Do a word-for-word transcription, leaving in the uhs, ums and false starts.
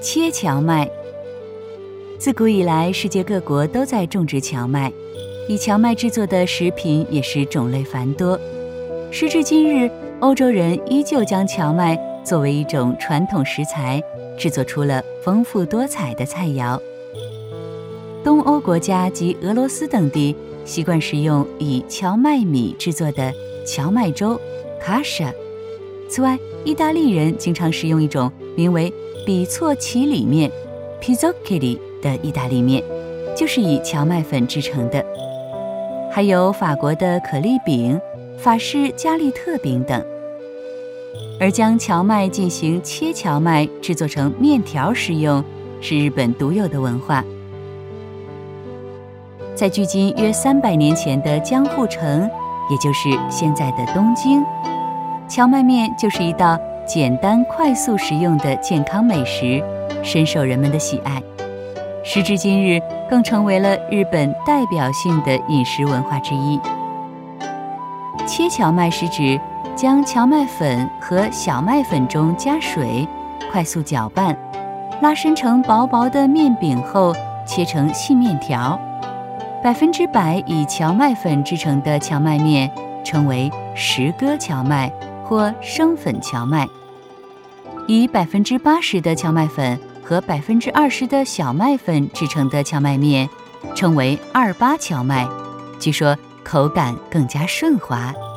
切荞麦。自古以来，世界各国都在种植荞麦，以荞麦制作的食品也是种类繁多。时至今日，欧洲人依旧将荞麦作为一种传统食材，制作出了丰富多彩的菜肴。东欧国家及俄罗斯等地习惯食用以荞麦米制作的荞麦粥 kasha。 此外，意大利人经常食用一种名为比错奇里面 pizzoccheri 的意大利面，就是以荞麦粉制成的。还有法国的可丽饼、法式加利特饼等。而将荞麦进行切荞麦制作成面条食用，是日本独有的文化。在距今约三百年前的江户城，也就是现在的东京，荞麦面就是一道简单快速食用的健康美食，深受人们的喜爱。时至今日，更成为了日本代表性的饮食文化之一。切荞麦是指将荞麦粉和小麦粉中加水，快速搅拌，拉伸成薄薄的面饼后，切成细面条。百分之百以荞麦粉制成的荞麦面称为石割荞麦或生粉荞麦，以百分之八十的荞麦粉和百分之二十的小麦粉制成的荞麦面称为二八荞麦，据说口感更加顺滑。